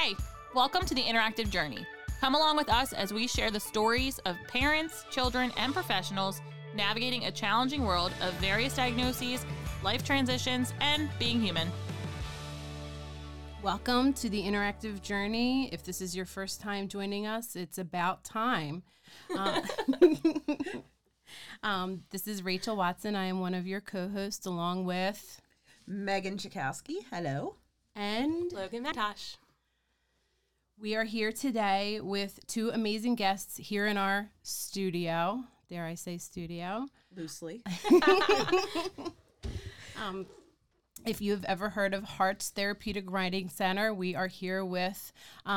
Hi, welcome to the Interactive Journey. Come along with us as we share the stories of parents, children, and professionals navigating a challenging world of various diagnoses, life transitions, and being human. Welcome to the Interactive Journey. If this is your first time joining us, it's about time. This is Rachel Watson. I am one of your co-hosts along with Megan Chakowski. Hello. And Logan McIntosh. We are here today with two amazing guests here in our studio. Dare I say studio? Loosely. If you've ever heard of Hearts Therapeutic Riding Center, we are here with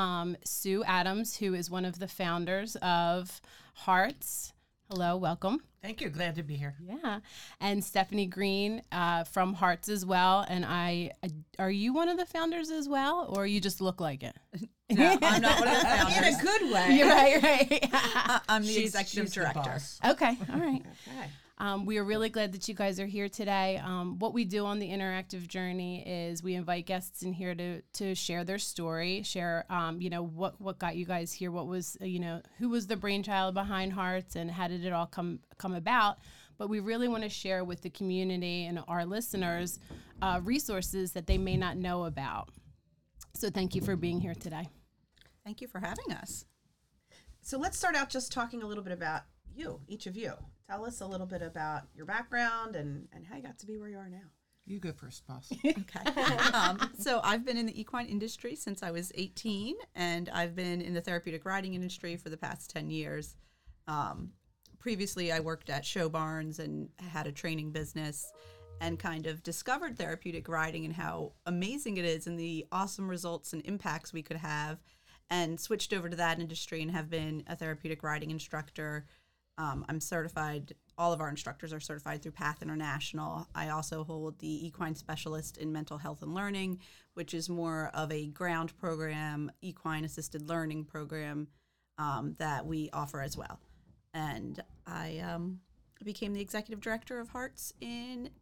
Sue Adams, who is one of the founders of Hearts. Hello, welcome. Thank you. Glad to be here. Yeah. And Stephanie Green from Hearts as well. And are you one of the founders as well, or you just look like it? No, I'm not one of the founders. In a good way. You're right. I'm the executive director. Okay. All right. Okay. We are really glad that you guys are here today. What we do on the Interactive Journey is we invite guests in here to share their story, share, what got you guys here, what was, who was the brainchild behind Hearts and how did it all come about. But we really want to share with the community and our listeners resources that they may not know about. So thank you for being here today. Thank you for having us. So let's start out just talking a little bit about you, each of you. Tell us a little bit about your background and how you got to be where you are now. You go first, boss. Okay. So I've been in the equine industry since I was 18, and I've been in the therapeutic riding industry for the past 10 years. Previously, I worked at show barns and had a training business and kind of discovered therapeutic riding and how amazing it is and the awesome results and impacts we could have, and switched over to that industry and have been a therapeutic riding instructor. I'm certified. All of our instructors are certified through PATH International. I also hold the Equine Specialist in Mental Health and Learning, which is more of a ground program, equine assisted learning program that we offer as well. And I became the executive director of Hearts in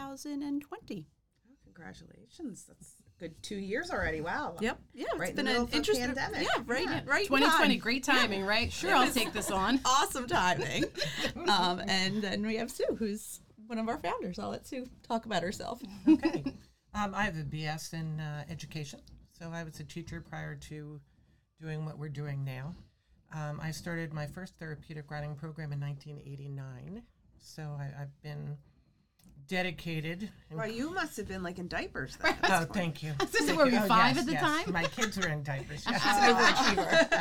2020. Oh, congratulations. That's a good 2 years already. Wow. Yep. Yeah. Right It's in been the middle an of a interesting pandemic. Yeah. Right. 2020, great timing, right? Sure, I'll take this on. Awesome timing. And then we have Sue, who's one of our founders. I'll let Sue talk about herself. Okay. I have a BS in education. So I was a teacher prior to doing what we're doing now. I started my first therapeutic riding program in 1989. So I've been dedicated. Well, you must have been like in diapers then. Oh, thank you. So were you 5 at the time? My kids were in diapers. Yes. She's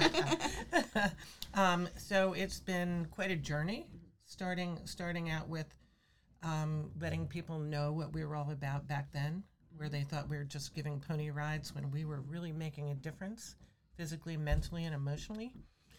an overachiever. So it's been quite a journey, starting out with letting people know what we were all about back then, where they thought we were just giving pony rides when we were really making a difference, physically, mentally, and emotionally,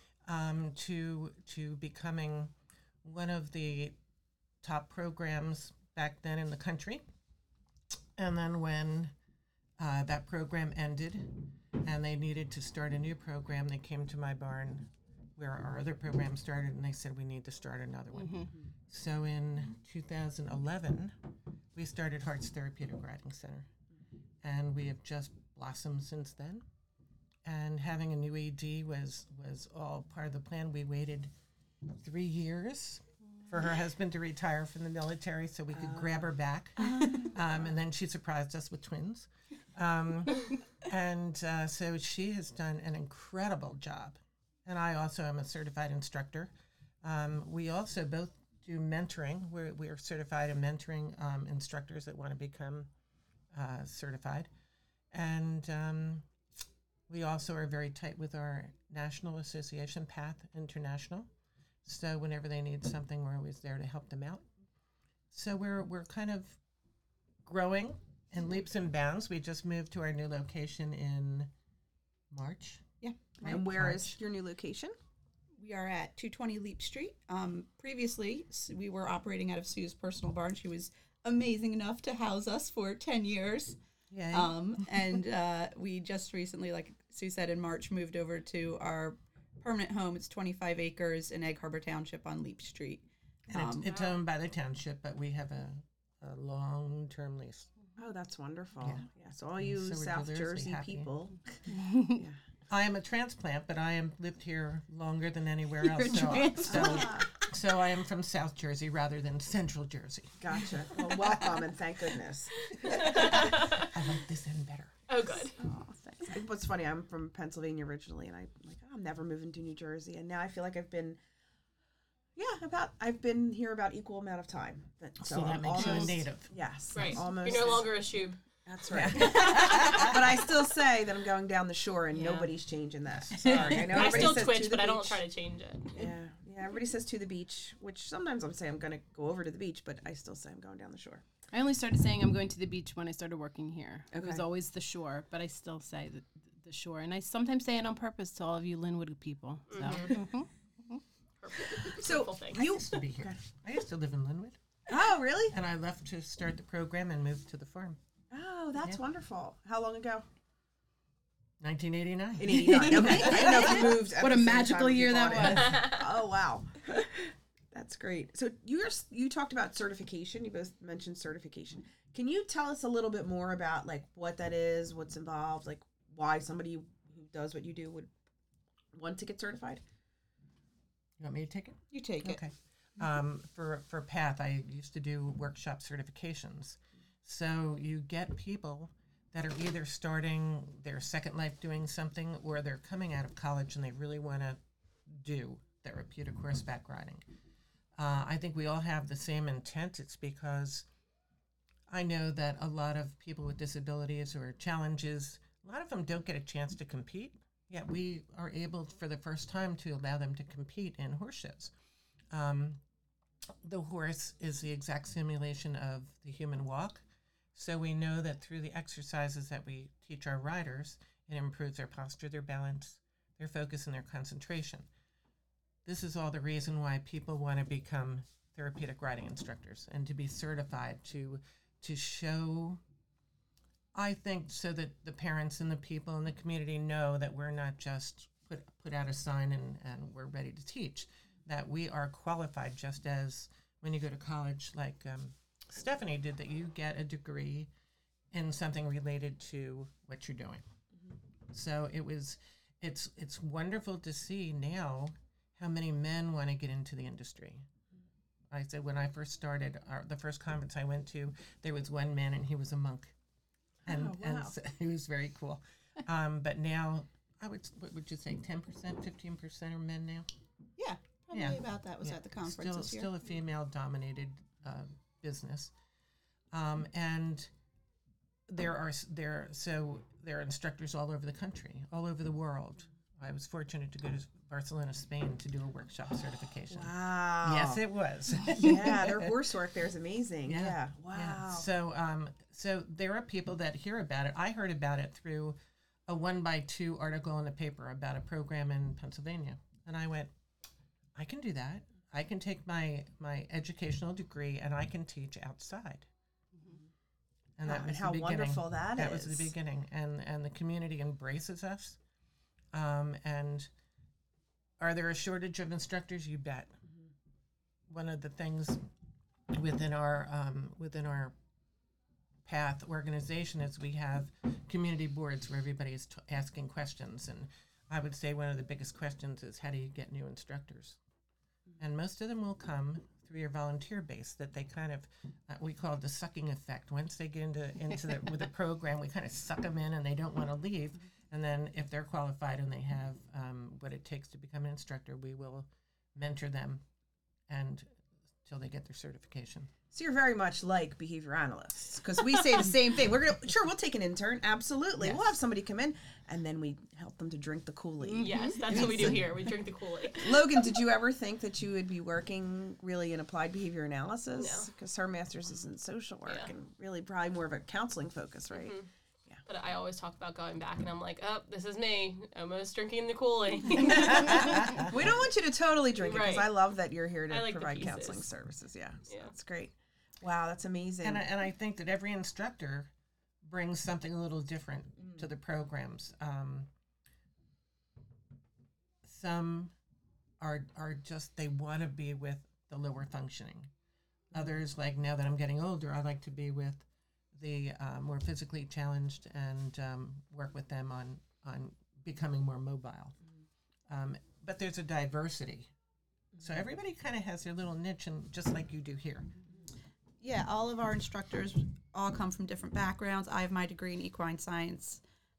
to becoming one of the top programs back then in the country. And then when that program ended and they needed to start a new program, they came to my barn where our other program started and they said, we need to start another one. Mm-hmm. So in 2011, we started Hearts Therapeutic Riding Center. And we have just blossomed since then. And having a new AD was all part of the plan. We waited 3 years for her husband to retire from the military so we could grab her back. And then she surprised us with twins. So she has done an incredible job. And I also am a certified instructor. We also both do mentoring. We're certified in mentoring instructors that want to become certified. And we also are very tight with our national association, PATH International. So whenever they need something, we're always there to help them out. So we're kind of growing in leaps and bounds. We just moved to our new location in March. Yeah. And where is your new location? We are at 220 Leap Street. Previously, we were operating out of Sue's personal barn. She was amazing enough to house us for 10 years. Yeah. And we just recently, like Sue said, in March, moved over to our permanent home. It's 25 acres in Egg Harbor Township on Leap Street. And it's owned by the township, but we have a long-term lease. Oh, that's wonderful. Yeah. Yeah. So all you So South ridiculously Jersey happy. people. I am a transplant, but I am lived here longer than anywhere You're else. a So I am from South Jersey rather than Central Jersey. Gotcha. Well, welcome and thank goodness. I like this end better. Oh, good. Oh, thanks. What's funny, I'm from Pennsylvania originally, and I'm like, oh, I'm never moving to New Jersey, and now I feel like I've been here about equal amount of time. So that I'm makes you a almost- native. Yes, Right. almost. You're no longer a shoob. That's right. but I still say that I'm going down the shore, and Yeah. nobody's changing that. Sorry, I know I everybody still says twitch, to but the I don't beach. try to change it. Yeah, everybody says to the beach, which sometimes I'm saying I'm going to go over to the beach, but I still say I'm going down the shore. I only started saying I'm going to the beach when I started working here. It was Okay. always the shore, but I still say the shore. And I sometimes say it on purpose to all of you Linwood people. So Mhm. So Purple thing. I used to be here. I used to live in Linwood, Oh, really? and I left to start the program and moved to the farm. Oh, that's Yeah. wonderful. How long ago? 1989. In 89. Okay. I didn't know if you moved. at What the a same magical time you year that bought it. Oh, wow. That's great. So you talked about certification. You both mentioned certification. Can you tell us a little bit more about like what that is, what's involved, like why somebody who does what you do would want to get certified? You want me to take it? You take it. Okay. For PATH, I used to do workshop certifications. So you get people that are either starting their second life doing something, or they're coming out of college and they really want to do therapeutic horseback riding. I think we all have the same intent. It's because I know that a lot of people with disabilities or challenges, a lot of them don't get a chance to compete. Yet we are able, for the first time, to allow them to compete in horse shows. The horse is the exact simulation of the human walk. So we know that through the exercises that we teach our riders, it improves their posture, their balance, their focus, and their concentration. This is all the reason why people want to become therapeutic riding instructors and to be certified to show, I think, so that the parents and the people in the community know that we're not just put out a sign and we're ready to teach, that we are qualified, just as when you go to college, like Stephanie did, that you get a degree in something related to what you're doing. So it's wonderful to see now how many men want to get into the industry. I said when I first started, the first conference I went to, there was one man and he was a monk. And, Oh, and wow. so it was very cool. But now, what would you say, 10%, 15% are men now? Yeah, probably Yeah. about that was Yeah. at the conference this year. Still a female-dominated business. And there are instructors all over the country, all over the world. I was fortunate to go to Barcelona, Spain to do a workshop certification. Wow. Yes, it was. Yeah, their horse work there is amazing. Yeah. Yeah. Yeah. Wow. So there are people that hear about it. I heard about it through a 1x2 article in the paper about a program in Pennsylvania. And I went, I can do that. I can take my educational degree and I can teach outside. And that Wow, was and how the beginning. wonderful that That was is. the beginning. And the community embraces us. And are there a shortage of instructors? You bet. One of the things within our PATH organization is we have community boards where everybody is asking questions. And I would say one of the biggest questions is, how do you get new instructors? And most of them will come through your volunteer base, that they kind of, we call it the sucking effect. Once they get into with the program, we kind of suck them in and they don't want to leave. And then if they're qualified and they have what it takes to become an instructor, we will mentor them and till they get their certification. So you're very much like behavior analysts, because we say the same thing. We'll take an intern, absolutely. Yes. We'll have somebody come in, and then we help them to drink the Kool-Aid. Yes, that's what we do here. We drink the Kool-Aid. Logan, did you ever think that you would be working really in applied behavior analysis? No. Because her master's is in social work Yeah. and really probably more of a counseling focus, right? Mm-hmm. But I always talk about going back, and I'm like, oh, this is me, almost drinking the Kool-Aid. We don't want you to totally drink it, because Right. I love that you're here to I like the provide pieces. counseling services. Yeah, so Yeah. that's great. Wow, that's amazing. And I think that every instructor brings something a little different to the programs. Some are just, they want to be with the lower functioning. Others, like now that I'm getting older, I like to be with the more physically challenged and work with them on becoming more mobile. But there's a diversity. So everybody kind of has their little niche, and just like you do here. Yeah, all of our instructors all come from different backgrounds. I have my degree in equine science.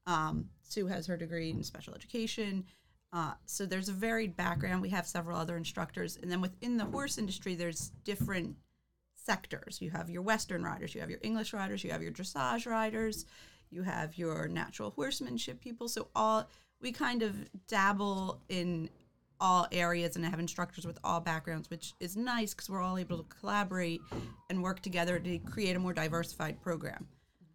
Sue has her degree in special education. So there's a varied background. We have several other instructors. And then within the horse industry, there's different sectors. You have your Western riders, you have your English riders, you have your dressage riders, you have your natural horsemanship people. So we kind of dabble in all areas and have instructors with all backgrounds, which is nice because we're all able to collaborate and work together to create a more diversified program.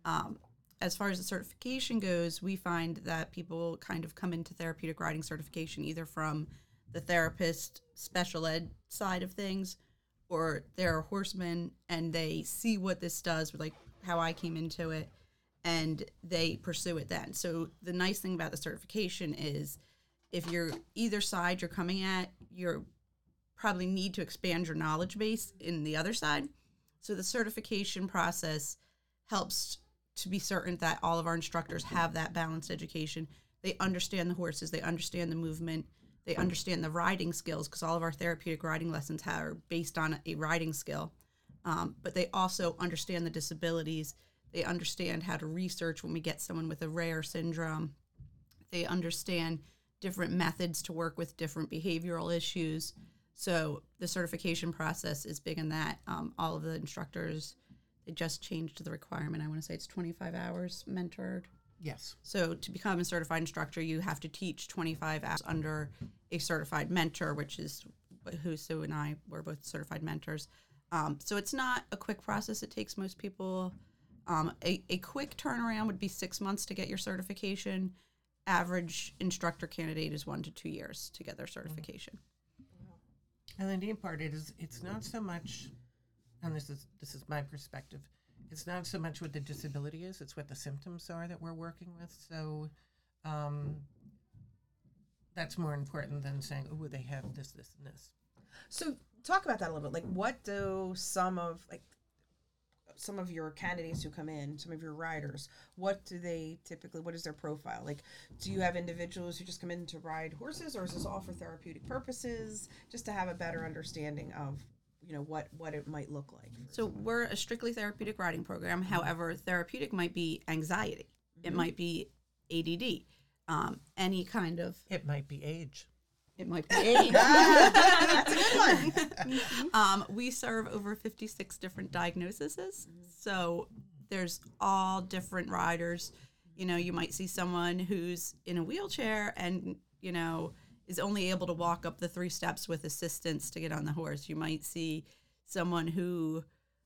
As far as the certification goes, we find that people kind of come into therapeutic riding certification either from the therapist special ed side of things, or they're a horseman and they see what this does, like how I came into it, and they pursue it then. So the nice thing about the certification is if you're either side you're coming at, you probably need to expand your knowledge base in the other side. So the certification process helps to be certain that all of our instructors have that balanced education. They understand the horses, they understand the movement, they understand the riding skills, because all of our therapeutic riding lessons are based on a riding skill. But they also understand the disabilities. They understand how to research when we get someone with a rare syndrome. They understand different methods to work with different behavioral issues. So the certification process is big in that. All of the instructors, they just changed the requirement. I want to say it's 25 hours mentored. Yes. So to become a certified instructor, you have to teach 25 hours under a certified mentor, which is who Sue and I were both certified mentors. So it's not a quick process. It takes most people, a quick turnaround would be 6 months to get your certification. Average instructor candidate is 1 to 2 years to get their certification. And the neat part is it's not so much, and this is my perspective, it's not so much what the disability is, it's what the symptoms are that we're working with. So that's more important than saying, oh, they have this, this, and this. So talk about that a little bit. Like, what do some of your candidates who come in, some of your riders, what is their profile? Like, do you have individuals who just come in to ride horses, or is this all for therapeutic purposes, just to have a better understanding of, what it might look like? So we're a strictly therapeutic riding program. However, therapeutic might be anxiety. It might be ADD. Any kind of... It might be age. It might be age. That's a good one. We serve over 56 different diagnoses. So there's all different riders. You might see someone who's in a wheelchair and, is only able to walk up the 3 steps with assistance to get on the horse. You might see someone who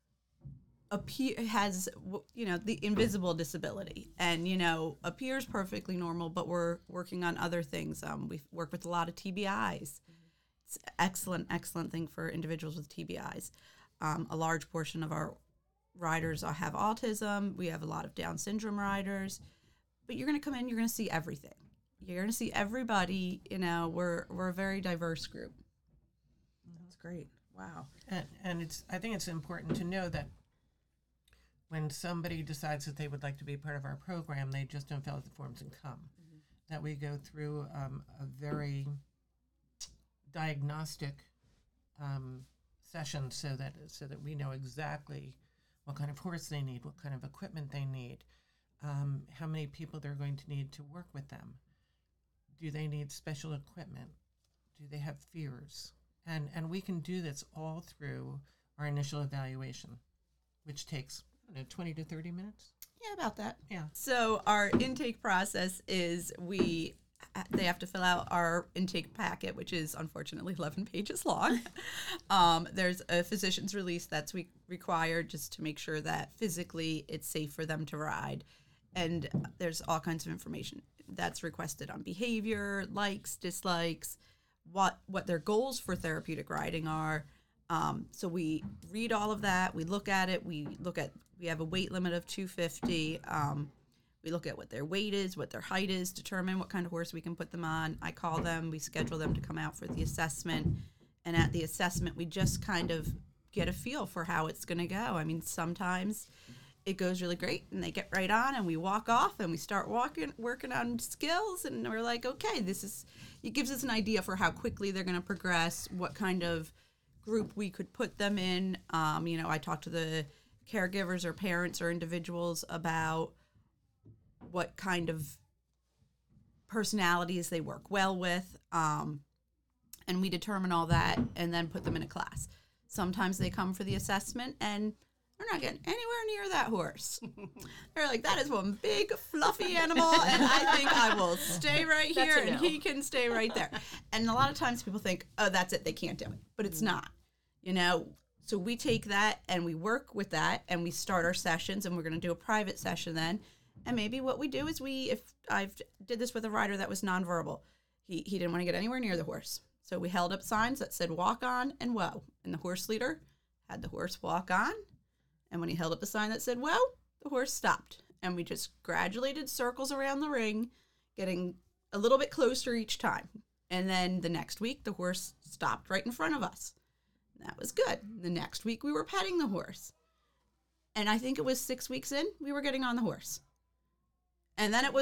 has, the invisible disability and, appears perfectly normal, but we're working on other things. We work with a lot of TBIs. It's an excellent thing for individuals with TBIs. A large portion of our riders have autism. We have a lot of Down syndrome riders. But you're going to come in, you're going to see everything. You're going to see everybody. We're a very diverse group. That's great. Wow. And I think it's important to know that when somebody decides that they would like to be part of our program, they just don't fill out the forms and come. That we go through a very diagnostic session so that we know exactly what kind of horse they need, what kind of equipment they need, how many people they're going to need to work with them. Do they need special equipment? Do they have fears? And we can do this all through our initial evaluation, which takes 20 to 30 minutes. Yeah, about that. Yeah. So our intake process is they have to fill out our intake packet, which is unfortunately 11 pages long. There's a physician's release that's required just to make sure that physically it's safe for them to ride. And there's all kinds of information that's requested on behavior, likes, dislikes, what their goals for therapeutic riding are. So we read all of that. We look at it. We have a weight limit of 250. We look at what their weight is, what their height is, determine what kind of horse we can put them on. I call them. We schedule them to come out for the assessment. And at the assessment, we just kind of get a feel for how it's going to go. I mean, sometimes it goes really great, and they get right on, and we walk off, and we start working on skills, and we're like, okay, it gives us an idea for how quickly they're going to progress, what kind of group we could put them in. I talk to the caregivers or parents or individuals about what kind of personalities they work well with, and we determine all that and then put them in a class. Sometimes they come for the assessment, and they're not getting anywhere near that horse. They're like, that is one big fluffy animal, and I think I will stay right here, and he can stay right there. And a lot of times people think, oh, that's it, they can't do it. But it's not, So we take that and we work with that, and we start our sessions, and we're going to do a private session then. And maybe what we do is if I've did this with a rider that was nonverbal, he didn't want to get anywhere near the horse. So we held up signs that said walk on and whoa. And the horse leader had the horse walk on. And when he held up the sign that said whoa, the horse stopped. And we just gradually did circles around the ring, getting a little bit closer each time. And then the next week, the horse stopped right in front of us. That was good. The next week, we were petting the horse. And I think it was 6 weeks in, we were getting on the horse. And then he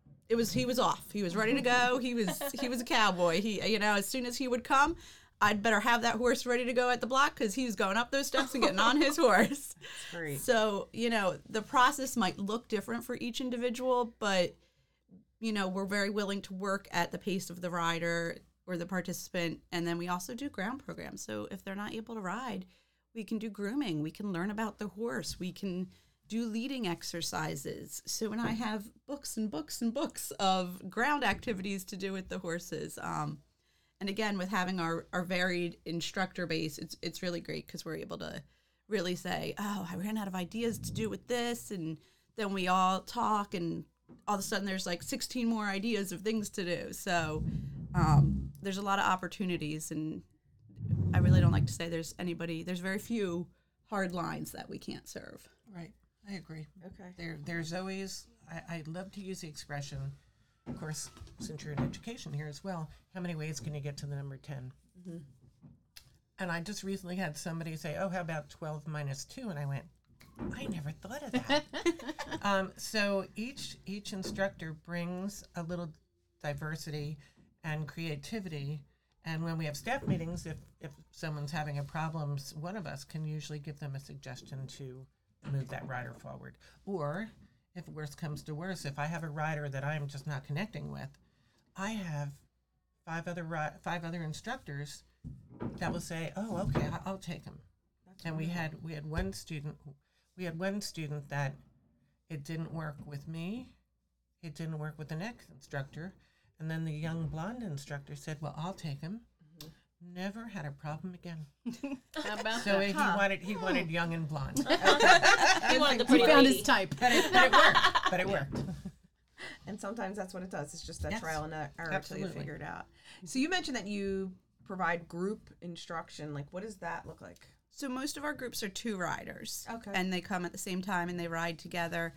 was off. He was ready to go. He was a cowboy. As soon as he would come, I'd better have that horse ready to go at the block, because he was going up those steps and getting on his horse. That's great. So, the process might look different for each individual, but, we're very willing to work at the pace of the rider or the participant. And then we also do ground programs. So if they're not able to ride, we can do grooming. We can learn about the horse. We can do leading exercises. So when I have books and books and books of ground activities to do with the horses. And again, with having our varied instructor base, it's really great, because we're able to really say, oh, I ran out of ideas to do with this. And then we all talk, and all of a sudden there's like 16 more ideas of things to do. So there's a lot of opportunities, and I really don't like to say there's very few hard lines that we can't serve. Right. I agree. Okay. There's always, I love to use the expression, of course, since you're in education here as well, how many ways can you get to the number 10? Mm-hmm. And I just recently had somebody say, oh, how about 12 minus 2? And I went, I never thought of that. So each instructor brings a little diversity and creativity. And when we have staff meetings, if someone's having a problem, one of us can usually give them a suggestion to move that rider forward. Or if worse comes to worse, if I have a rider that I'm just not connecting with, I have five other instructors that will say, oh, okay, I'll take him. And we had one student that it didn't work with me, it didn't work with the next instructor, and then the young blonde instructor said, well, I'll take him. Never had a problem again. How about So that? he wanted young and blonde. He wanted the pretty He found lady. his type. But it worked. And sometimes that's what it does. It's just that Yes. trial and error until you Absolutely. figure it out. So you mentioned that you provide group instruction. Like, what does that look like? So most of our groups are 2 riders. Okay. And they come at the same time and they ride together.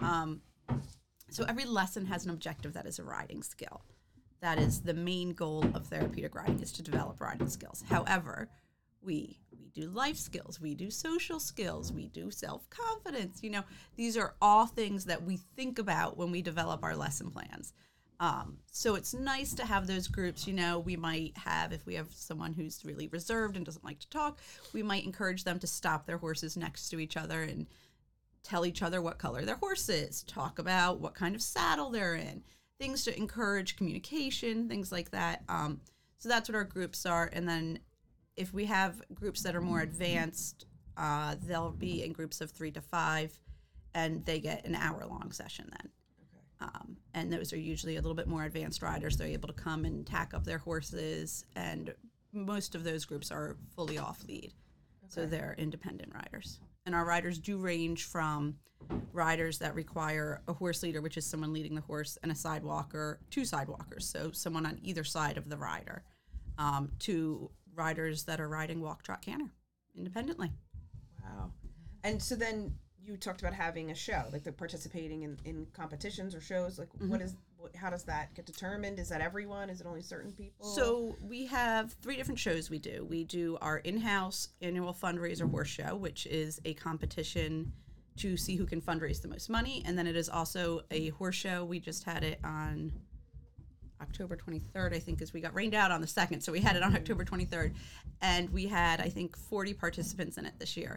So every lesson has an objective that is a riding skill. That is the main goal of therapeutic riding, is to develop riding skills. However, we do life skills, we do social skills, we do self-confidence. These are all things that we think about when we develop our lesson plans. So it's nice to have those groups. We might have, if we have someone who's really reserved and doesn't like to talk, we might encourage them to stop their horses next to each other and tell each other what color their horse is, talk about what kind of saddle they're in, things to encourage communication, things like that. So that's what our groups are. And then if we have groups that are more advanced, they'll be in groups of 3 to 5, and they get an hour-long session then. And those are usually a little bit more advanced riders. They're able to come and tack up their horses, and most of those groups are fully off-lead. So they're independent riders. And our riders do range from riders that require a horse leader, which is someone leading the horse, and a sidewalker, 2 sidewalkers, so someone on either side of the rider, to riders that are riding walk, trot, canter independently. Wow. And so then you talked about having a show, like the participating in competitions or shows. Like, how does that get determined? Is that everyone? Is it only certain people? So we have 3 different shows we do. We do our in-house annual fundraiser horse show, which is a competition to see who can fundraise the most money. And then it is also a horse show. We just had it on October 23rd, I think, because we got rained out on the 2nd. So we had it on October 23rd. And we had, I think, 40 participants in it this year.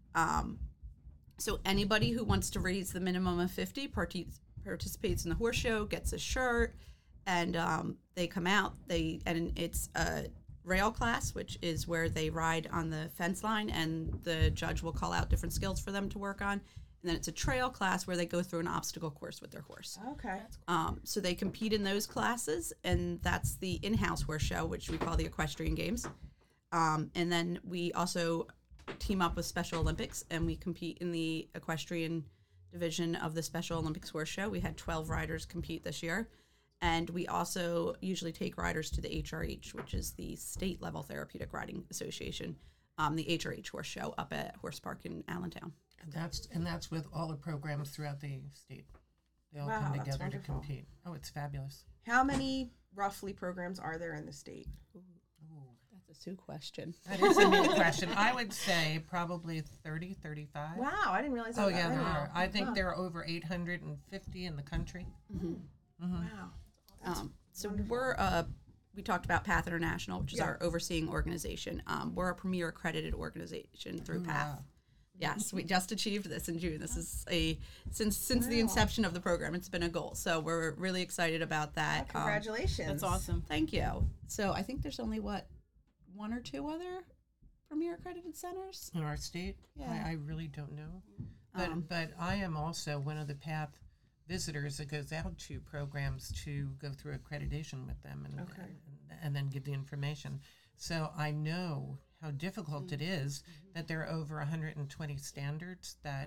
So anybody who wants to raise the minimum of 50 participates in the horse show, gets a shirt, and they come out. And it's a rail class, which is where they ride on the fence line, and the judge will call out different skills for them to work on. And then it's a trail class where they go through an obstacle course with their horse. Okay. So they compete in those classes, and that's the in-house horse show, which we call the Equestrian Games. And then we also team up with Special Olympics, and we compete in the equestrian division of the Special Olympics horse show. We had 12 riders compete this year. And we also usually take riders to the HRH, which is the state level therapeutic riding association, the HRH horse show up at Horse Park in Allentown. And that's with all the programs throughout the state. They all Wow, come that's together to wonderful. compete. Oh, it's fabulous. How many roughly programs are there in the state? That's a Sue question. That is a new question. I would say probably 30, 35. Wow, I didn't realize. Oh, that yeah, many. there are. I think Huh. there are over 850 in the country. Wow. So we talked about PATH International, which is our overseeing organization. We're a premier accredited organization through PATH. Wow. Yes, we just achieved this in June. This is since the inception of the program, it's been a goal. So we're really excited about that. Congratulations. That's awesome. Thank you. So I think there's only one or two other premier accredited centers. In our state? Yeah. I really don't know. But I am also one of the PATH visitors that goes out to programs to go through accreditation with them and then give the information. So I know how difficult it is that there are over 120 standards that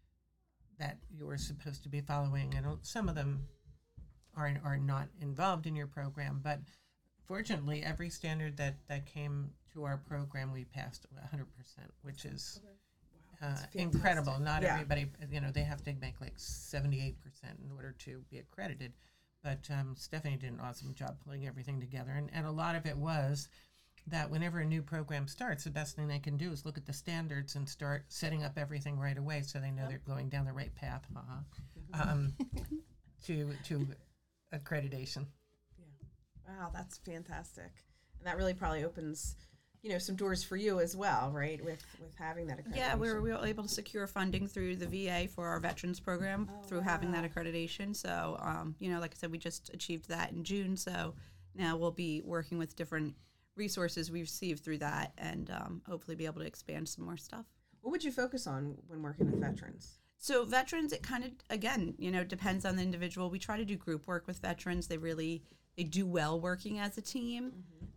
you're supposed to be following, and some of them are not involved in your program. But fortunately, every standard that came to our program, we passed 100%, which is incredible. Not everybody, they have to make like 78% in order to be accredited. But Stephanie did an awesome job pulling everything together. And a lot of it was that whenever a new program starts, the best thing they can do is look at the standards and start setting up everything right away so they know they're going down the right path to accreditation. Wow, that's fantastic. And that really probably opens, some doors for you as well, right? With having that accreditation. Yeah, we were able to secure funding through the VA for our veterans program through having that accreditation. So, like I said, we just achieved that in June. So now we'll be working with different resources we received through that, and hopefully be able to expand some more stuff. What would you focus on when working with veterans? So veterans, it kind of, again, depends on the individual. We try to do group work with veterans. They do well working as a team.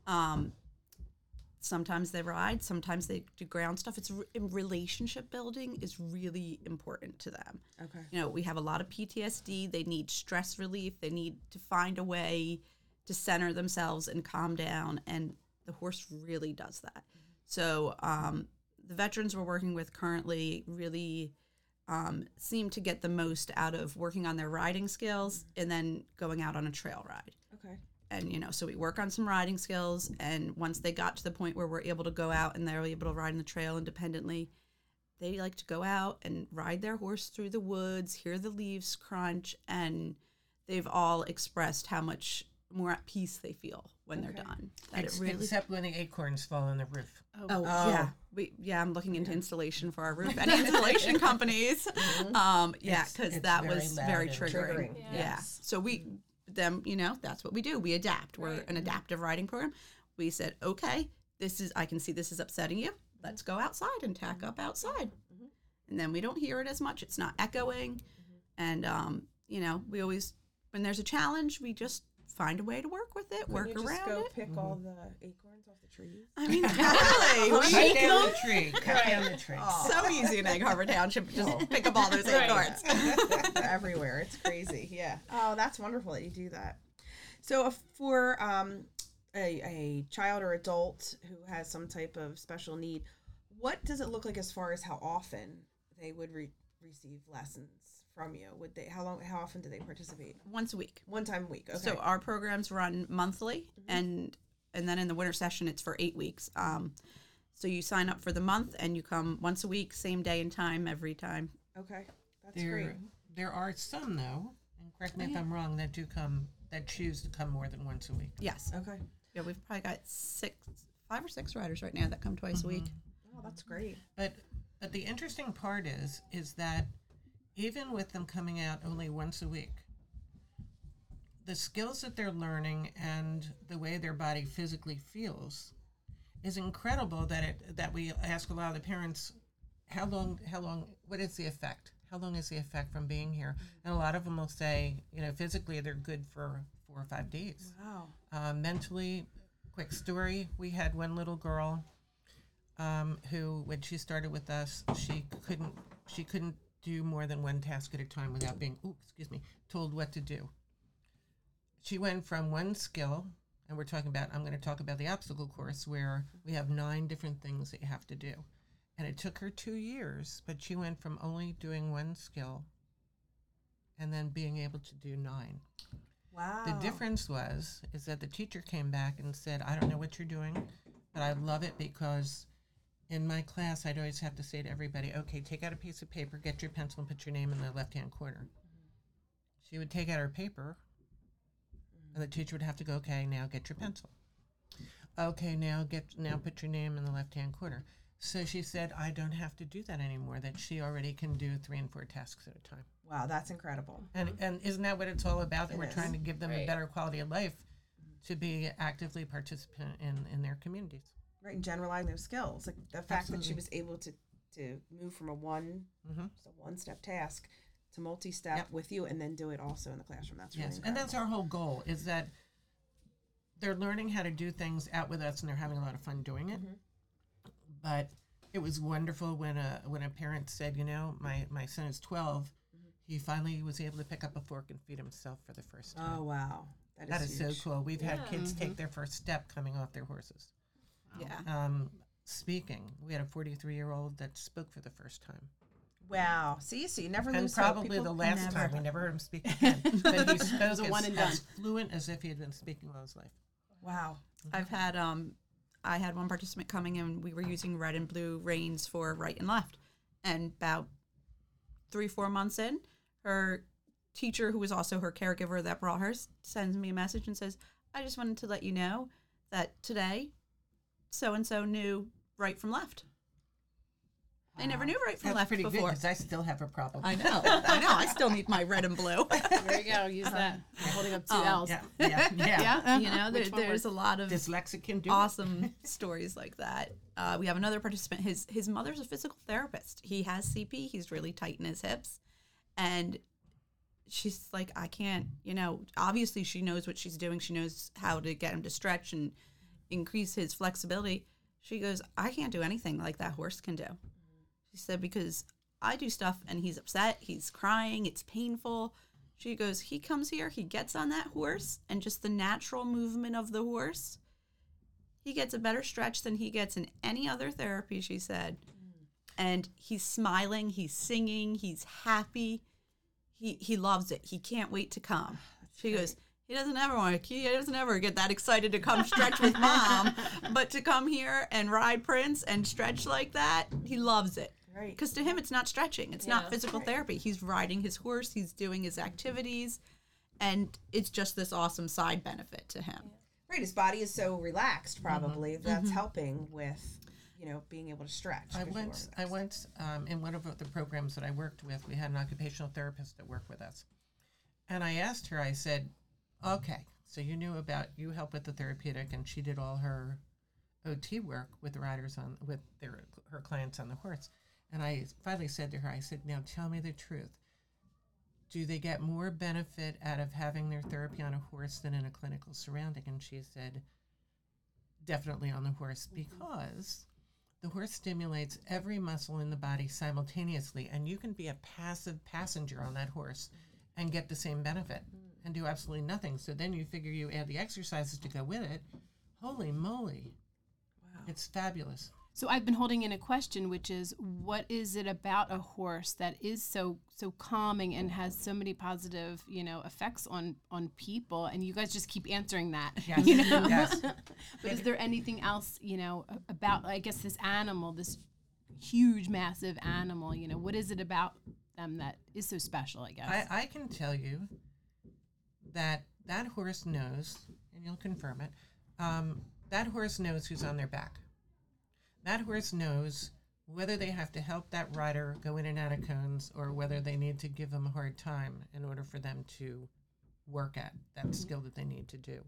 Sometimes they ride, sometimes they do ground stuff. Relationship building is really important to them. Okay. We have a lot of PTSD. They need stress relief. They need to find a way to center themselves and calm down, and the horse really does that. So the veterans we're working with currently really seem to get the most out of working on their riding skills and then going out on a trail ride. Okay. And, so we work on some riding skills, and once they got to the point where we're able to go out and they're able to ride on the trail independently, they like to go out and ride their horse through the woods, hear the leaves crunch, and they've all expressed how much more at peace they feel when they're done. Except when the acorns fall on the roof. Yeah. I'm looking into installation for our roof. Any installation companies. Because that very was loud very and triggering. triggering. Yeah. So that's what we do. We adapt. We're an adaptive riding program. We said, okay, I can see this is upsetting you. Let's go outside and tack up outside. And then we don't hear it as much. It's not echoing. And, we always, when there's a challenge, we just find a way to work with it, work Couldn't you just around go it. pick all the acorns off the trees? I mean, totally. Cut down the tree. Cut down the tree. So easy in Egg Harbor Township. Just pick up all those acorns. They're everywhere. It's crazy. Yeah. Oh, that's wonderful that you do that. So for a child or adult who has some type of special need, what does it look like as far as how often they would receive lessons from you? How often do they participate? Once a week. One time a week. Okay. So our programs run monthly, and then in the winter session it's for 8 weeks. So you sign up for the month and you come once a week, same day and time every time. Okay, that's great. There are some though, and correct me if I'm wrong, that choose to come more than once a week. Yes. Okay. Yeah, we've probably got 5 or 6 riders right now that come twice a week. Oh, that's great. But the interesting part is that even with them coming out only once a week, the skills that they're learning and the way their body physically feels is incredible. That we ask a lot of the parents, how long, what is the effect? How long is the effect from being here? And a lot of them will say, physically they're good for 4 or 5 days. Wow. Mentally, quick story, we had one little girl who, when she started with us, she couldn't do more than one task at a time without being, told what to do. She went from one skill, and I'm going to talk about the obstacle course, where we have 9 different things that you have to do. And it took her 2 years, but she went from only doing one skill and then being able to do 9. Wow. The difference is that the teacher came back and said, I don't know what you're doing, but I love it because in my class, I'd always have to say to everybody, okay, take out a piece of paper, get your pencil, and put your name in the left-hand corner. She would take out her paper, and the teacher would have to go, okay, now get your pencil. Okay, now put your name in the left-hand corner. So she said, I don't have to do that anymore, that she already can do 3 and 4 tasks at a time. Wow, that's incredible. And isn't that what it's all about? That It we're is. trying to give them a better quality of life to be actively participant in their communities. Right, and generalizing those skills. Like the fact that she Absolutely. was able to move from a one-step task to multi-step Yep. with you and then do it also in the classroom. That's really Yes, incredible. and that's our whole goal, is that they're learning how to do things out with us and they're having a lot of fun doing it. But it was wonderful when a parent said, my son is 12, he finally was able to pick up a fork and feed himself for the first time. Oh, wow. That is so huge. cool. We've had kids take their first step coming off their horses. Yeah. Speaking, we had a 43-year-old that spoke for the first time. Wow. See, so you never And lose hope. probably People the last never- time. We never heard him speak again. But he spoke a one and as fluent as if he had been speaking all his life. Wow. I've had I had one participant coming in. We were using red and blue reins for right and left, and about 3-4 months in, her teacher, who was also her caregiver that brought her, sends me a message and says, "I just wanted to let you know that today, so and so knew right from left. I never knew right from That's left pretty good before." because I still have a problem. I know. I still need my red and blue. There you go. Use that. I'm holding up 2 L's. Yeah. Yeah. You know, Which one there's a lot of Dyslexic can do awesome stories like that. We have another participant. His mother's a physical therapist. He has CP. He's really tight in his hips, and she's like, I can't. Obviously she knows what she's doing. She knows how to get him to stretch and increase his flexibility. She goes, I can't do anything like that horse can do. She said, because I do stuff and he's upset, he's crying, it's painful. She goes, he comes here, he gets on that horse, and just the natural movement of the horse, he gets a better stretch than he gets in any other therapy, she said. And he's smiling, he's singing, he's happy. He loves it. He can't wait to come. She goes, he doesn't ever get that excited to come stretch with mom, but to come here and ride Prince and stretch like that, he loves it. Right. Because to him, it's not stretching. It's not physical therapy. He's riding his horse. He's doing his activities. And it's just this awesome side benefit to him. Right. His body is so relaxed, probably. That's helping with, being able to stretch. I 'cause you are once, in one of the programs that I worked with, we had an occupational therapist that worked with us. And I asked her, I said, okay, so you help with the therapeutic, and she did all her OT work with the riders her clients on the horse. And I finally said to her, I said, now tell me the truth. Do they get more benefit out of having their therapy on a horse than in a clinical surrounding? And she said, definitely on the horse, because the horse stimulates every muscle in the body simultaneously, and you can be a passive passenger on that horse and get the same benefit and do absolutely nothing. So then you figure you add the exercises to go with it. Holy moly. Wow. It's fabulous. So I've been holding in a question, which is, what is it about a horse that is so calming and has so many positive, effects on people? And you guys just keep answering that. Yes. But is there anything else, about, I guess, this animal, this huge, massive animal. You know, what is it about them that is so special, I guess? I can tell you that horse knows, and you'll confirm it, that horse knows who's on their back. That horse knows whether they have to help that rider go in and out of cones or whether they need to give them a hard time in order for them to work at that skill that they need to do.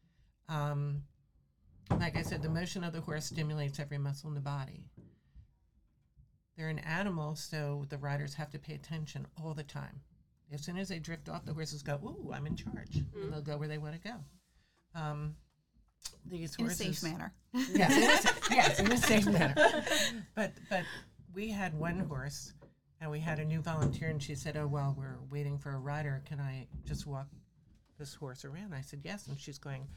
Like I said, the motion of the horse stimulates every muscle in the body. They're an animal, so the riders have to pay attention all the time. As soon as they drift off, the horses go, "Ooh, I'm in charge," and they'll go where they want to go. These horses, In a safe manner. Yes, in a safe manner. But we had one horse, and we had a new volunteer, and she said, "Oh, well, we're waiting for a rider. Can I just walk this horse around?" I said, "Yes," and she's going,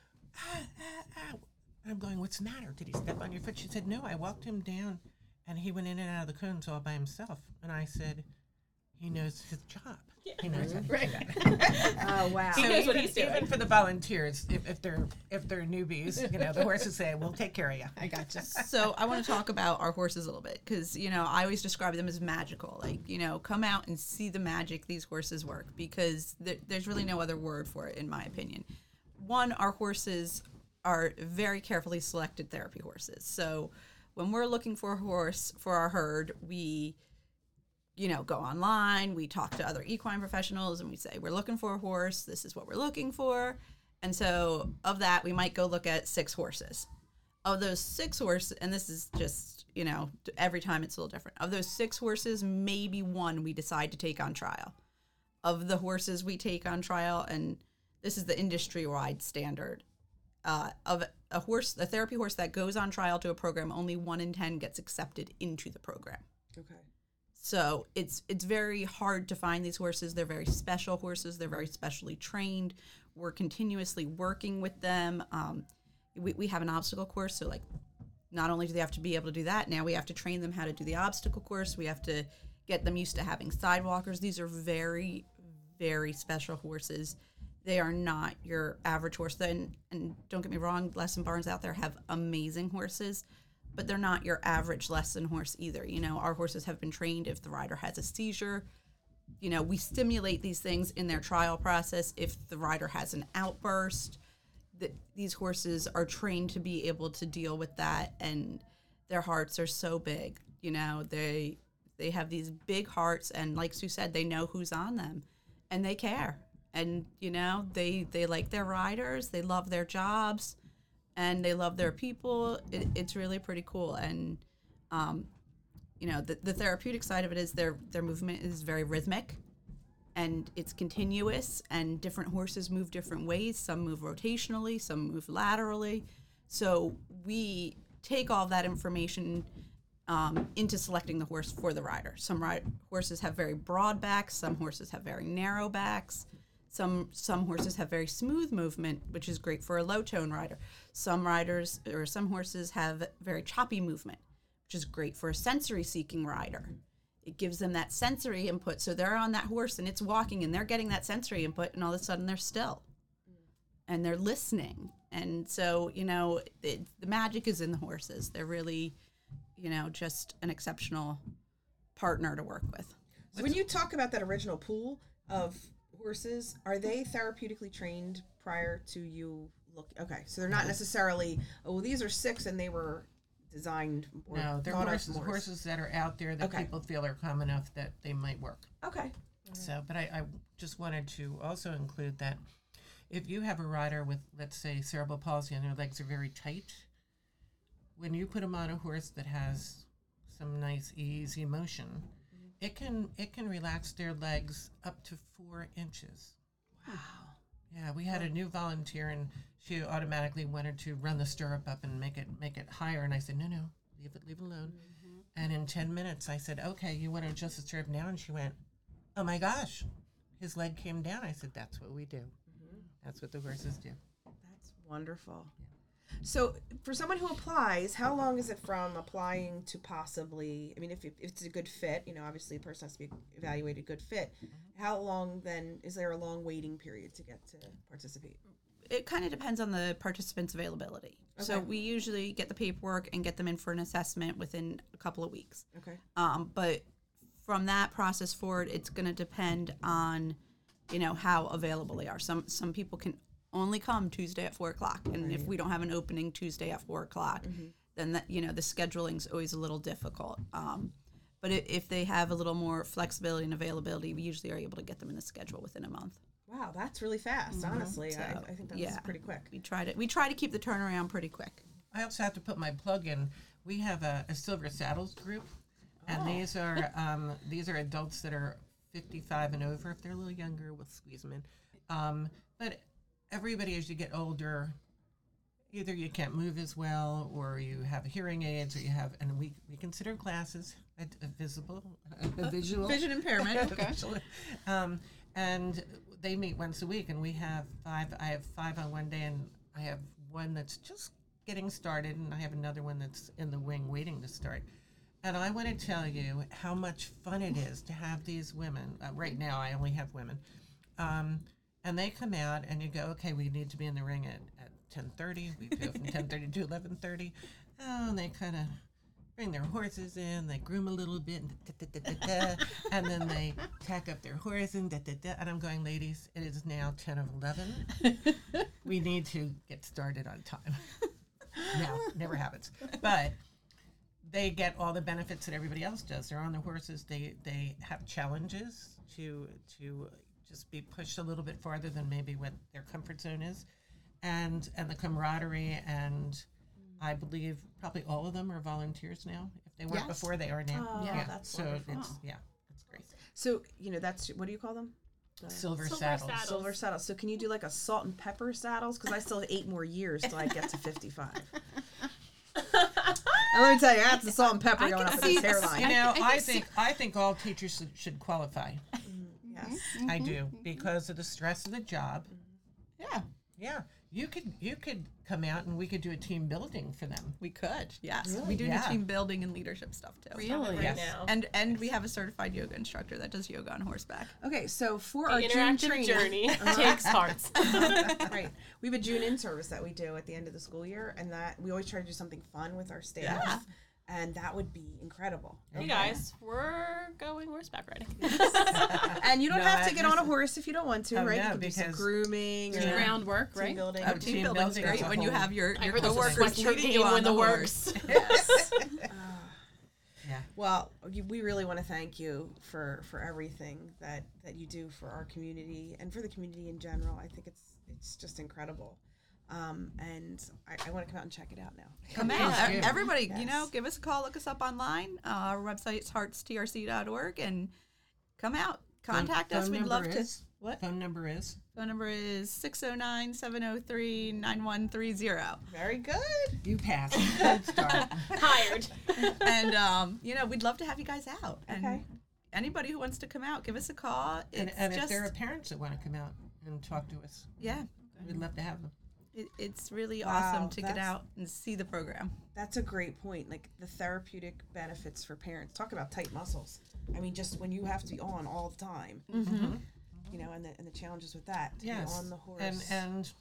"Ah." I'm going, "What's the matter? Did he step on your foot?" She said, "No, I walked him down, and he went in and out of the cones all by himself." And I said, "He knows his job. He knows how to do that." Oh wow. He knows what he's doing. Even for the volunteers, if they're newbies, the horses say, "We'll take care of you." I gotcha. So I want to talk about our horses a little bit because, I always describe them as magical. Like, come out and see the magic these horses work because there's really no other word for it, in my opinion. One, our horses are very carefully selected therapy horses. So when we're looking for a horse for our herd, we go online, we talk to other equine professionals, and we say, we're looking for a horse, this is what we're looking for. And so of that, we might go look at 6 horses. Of those 6 horses, and this is just, every time it's a little different. Of those 6 horses, maybe 1 we decide to take on trial. Of the horses we take on trial, and this is the industry-wide standard, of a therapy horse that goes on trial to a program, only 1 in 10 gets accepted into the program. Okay. So it's very hard to find these horses. They're very special horses. They're very specially trained. We're continuously working with them. We have an obstacle course, so like not only do they have to be able to do that, now we have to train them how to do the obstacle course. We have to get them used to having sidewalkers. These are very, very special horses. They are not your average horse. And don't get me wrong, lesson barns out there have amazing horses, but they're not your average lesson horse either. Our horses have been trained if the rider has a seizure. We stimulate these things in their trial process. If the rider has an outburst, these horses are trained to be able to deal with that, and their hearts are so big. They have these big hearts, and like Sue said, they know who's on them, and they care. And, they like their riders, they love their jobs, and they love their people. It's really pretty cool. And, the therapeutic side of it is their movement is very rhythmic and it's continuous, and different horses move different ways. Some move rotationally, some move laterally. So we take all that information into selecting the horse for the rider. Some horses have very broad backs. Some horses have very narrow backs. Some horses have very smooth movement, which is great for a low tone rider. Some horses have very choppy movement, which is great for a sensory seeking rider. It gives them that sensory input. So they're on that horse and it's walking and they're getting that sensory input, and all of a sudden they're still and they're listening. And so, the magic is in the horses. They're really, just an exceptional partner to work with. So when you talk about that original pool of horses, are they therapeutically trained prior to you okay, so they're not necessarily, these are 6 and they were designed or no, they're horses that are out there that people feel are calm enough that they might work. Okay. So, but I just wanted to also include that if you have a rider with, let's say, cerebral palsy and their legs are very tight, when you put them on a horse that has some nice easy motion, it can relax their legs up to 4 inches. Wow. Yeah, we had a new volunteer, and she automatically wanted to run the stirrup up and make it higher. And I said, no, leave it alone. Mm-hmm. And in 10 minutes, I said, okay, you want to adjust the stirrup now? And she went, oh my gosh, his leg came down. I said, that's what we do. Mm-hmm. That's what the horses do. That's wonderful. Yeah. So for someone who applies, how long is it from applying to possibly, I mean, if it's a good fit, obviously a person has to be evaluated good fit. Mm-hmm. How long then, is there a long waiting period to get to participate? it kind of depends on the participants' availability. So Okay. we usually get the paperwork and get them in for an assessment within a couple of weeks. Okay. But from that process forward, it's going to depend on, how available they are. Some people can only come Tuesday at 4:00, and if we don't have an opening Tuesday at 4:00, then that, the scheduling's always a little difficult. But if they have a little more flexibility and availability, we usually are able to get them in the schedule within a month. Wow, that's really fast. Honestly, So, I think that's pretty quick. We try to keep the turnaround pretty quick. I also have to put my plug in. We have a Silver Saddles group, and these are adults that are 55 and over. If they're a little younger, we'll squeeze them in. But everybody, as you get older, either you can't move as well, or you have hearing aids, or you have, and we consider classes a visual Vision impairment. Okay. visual, and they meet once a week, and we have 5. I have 5 on one day, and I have one that's just getting started, and I have another one that's in the wing waiting to start. And I want to tell you how much fun it is to have these women. Right now, I only have women. And they come out, and you go, okay, we need to be in the ring at 10:30. We go from 10:30 to 11:30. Oh, and they kind of bring their horses in. They groom a little bit, and then they tack up their horse, and I'm going, ladies, it is now 10 of 11. We need to get started on time. No, never happens. But they get all the benefits that everybody else does. They're on their horses. They have challenges to just be pushed a little bit farther than maybe what their comfort zone is, and the camaraderie. And I believe probably all of them are volunteers now. If they weren't Yes. before, they are now. Oh, yeah, that's so wonderful. it's great. So that's what do you call them? Silver Silver saddles. saddles. Silver saddles. So can you do like a salt and pepper saddles? Because I still have 8 more years till I get to 55. And let me tell you, that's the salt and pepper going up with this hairline. You know, I think all teachers should qualify. Yes. I do, because of the stress of the job. Yeah, Yeah, you could come out and we could do a team building for them. we could. Yes, Really? we do Yeah. the team building and leadership stuff too. Really? Right Yes. now. And we have a certified yoga instructor that does yoga on horseback. Okay, so for The our June interactive training, journey takes hearts. right? We have a June in service that we do at the end of the school year, and that we always try to do something fun with our staff, Yeah. and that would be incredible. Hey guys, we're going horseback riding. And you don't No, have to I- get on a horse if you don't want to, Oh, right? no, you can do some because- grooming or Groundwork, team right? building. Oh, Team team building's building great is a when you whole- have your I heard there's a coworkers sweatshirt leading game you on when the the horse. works. Yes. Yeah. Well, we really want to thank you for everything that you do for our community and for the community in general. I think it's just incredible. And I want to come out and check it out now. Come Please out. do. Everybody, Yes. give us a call, look us up online. Our website's heartstrc.org, and come out. Contact us. Phone We'd number love to. is? What? Phone number is? Phone number is 609-703-9130. Very good. You passed. Good start. Hired. And, we'd love to have you guys out. And Okay. anybody who wants to come out, give us a call. It's And if just, there are parents that want to come out and talk to us, yeah, we'd love to have them. it's really Wow, awesome to get that's- out and see the program. That's a great point. Like the therapeutic benefits for parents. Talk about tight muscles. I mean, just when you have to be on all the time, you know, and the challenges with that. To Yes. be on the horse. And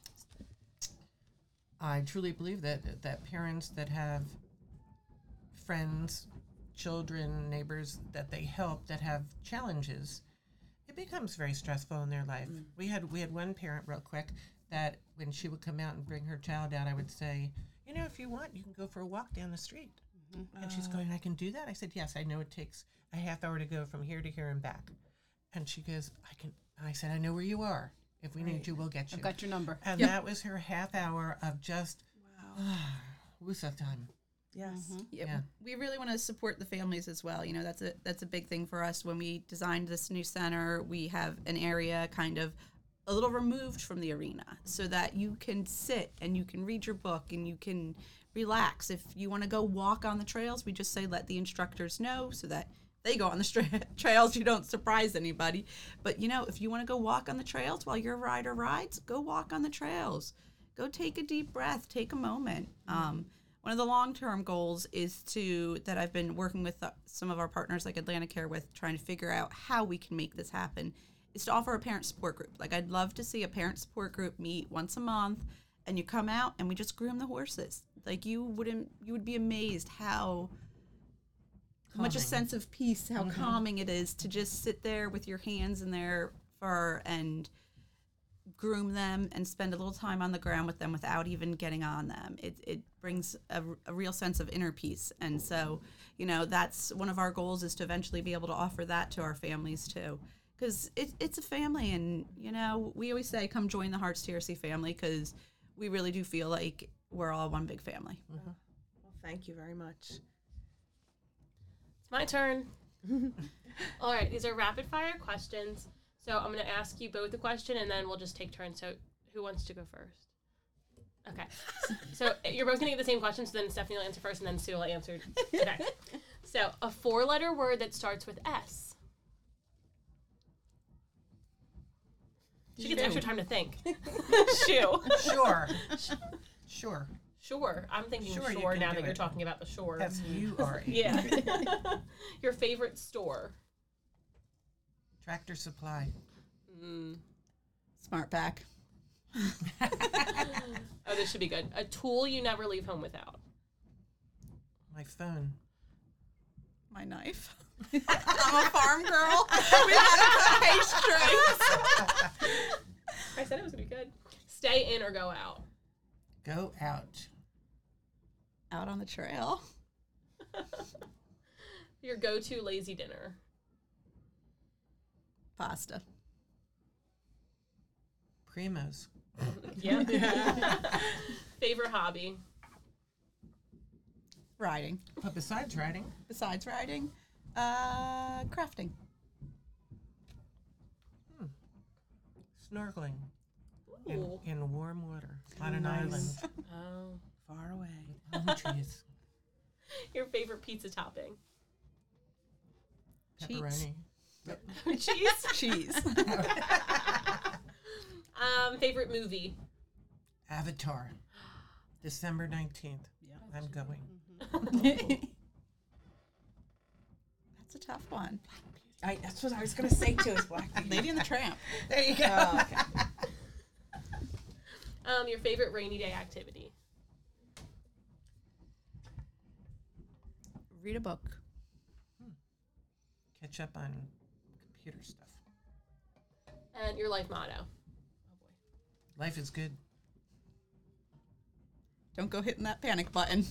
I truly believe that parents that have friends, children, neighbors that they help that have challenges, it becomes very stressful in their life. We had one parent, real quick, that when she would come out and bring her child out, I would say, you know, if you want, you can go for a walk down the street. And she's going, I can do that? I said, yes, I know it takes a half hour to go from here to here and back. And she goes, I can. And I said, I know where you are. If we need you, we'll get you. I've got your number. And that was her half hour of just woosah time. yes. Yeah. We really want to support the families as well. You know, that's a big thing for us. When we designed this new center, we have an area kind of a little removed from the arena so that you can sit and you can read your book and you can relax. If you want to go walk on the trails, we just say let the instructors know so that they go on the trails. You don't surprise anybody. But, you know, if you want to go walk on the trails while your rider rides, go walk on the trails. Go take a deep breath. Take a moment. One of the long-term goals is that I've been working with some of our partners like Atlantic Care with trying to figure out how we can make this happen is to offer a parent support group. Like, I'd love to see a parent support group meet once a month, and you come out and we just groom the horses. Like, you would be amazed how much a sense of peace, how calming it is to just sit there with your hands in their fur and groom them and spend a little time on the ground with them without even getting on them. It brings a real sense of inner peace. And so, you know, that's one of our goals, is to eventually be able to offer that to our families too. Because it's a family, and, you know, we always say, come join the Hearts TRC family, because we really do feel like we're all one big family. Well, thank you very much. It's my turn. All right, these are rapid fire questions. So I'm going to ask you both a question, and then we'll just take turns. So who wants to go first? Okay. So you're both going to get the same question, so then Stephanie will answer first, and then Sue will answer. Okay. So a 4-letter word that starts with S. She gets extra time to think. Shoe. Sure. Sure. I'm thinking Sure, you shore can now do that you're it. talking about the shore. That's you are. Yeah. Your favorite store. Tractor Supply. Smart Pack. Oh, this should be good. A tool you never leave home without. My phone. My knife. I'm a farm girl. We had to cut hay strings. I said it was going to be good. Stay in or go out. Go out. Out on the trail. Your go-to lazy dinner. Pasta. Primos. Yep. Favorite hobby. Riding. But besides riding, Besides riding, crafting. snorkeling Ooh. in warm water on an Nice. island. Oh. Far away. Palm trees. Your favorite pizza topping. Pepperoni. Cheese. Cheese. Favorite movie. Avatar. December 19th. Yeah. I'm going. That's a tough one. That's what I was going to say too, is Black Beauty. Lady and the Tramp. There you go. Oh, okay. Your favorite rainy day activity. Read a book. Catch up on computer stuff. And your life motto. Life is good. Don't go hitting that panic button.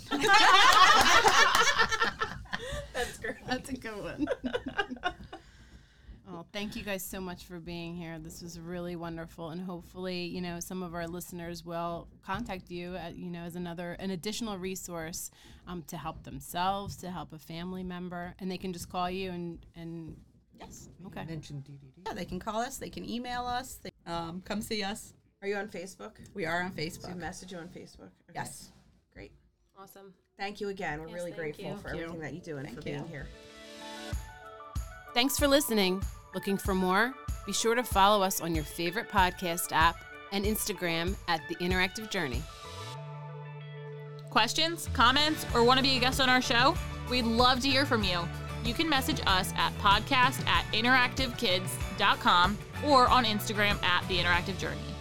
That's great. That's a good one. Oh, thank you guys so much for being here. This was really wonderful, and hopefully, you know, some of our listeners will contact you, you know, as an additional resource to help themselves, to help a family member, and they can just call you and Yes. okay. Mention DDD. Yeah, they can call us. They can email us. They, come see us. Are you on Facebook? We are on So Facebook. message you on Facebook. Okay. Yes. Great. Awesome. Thank you again. We're Yes, really thank grateful you. for Thank everything that you do and Thank for being you. here. Thanks for listening. Looking for more? Be sure to follow us on your favorite podcast app and Instagram at The Interactive Journey. Questions, comments, or want to be a guest on our show? We'd love to hear from you. You can message us at podcast@interactivekids.com or on Instagram at The Interactive Journey.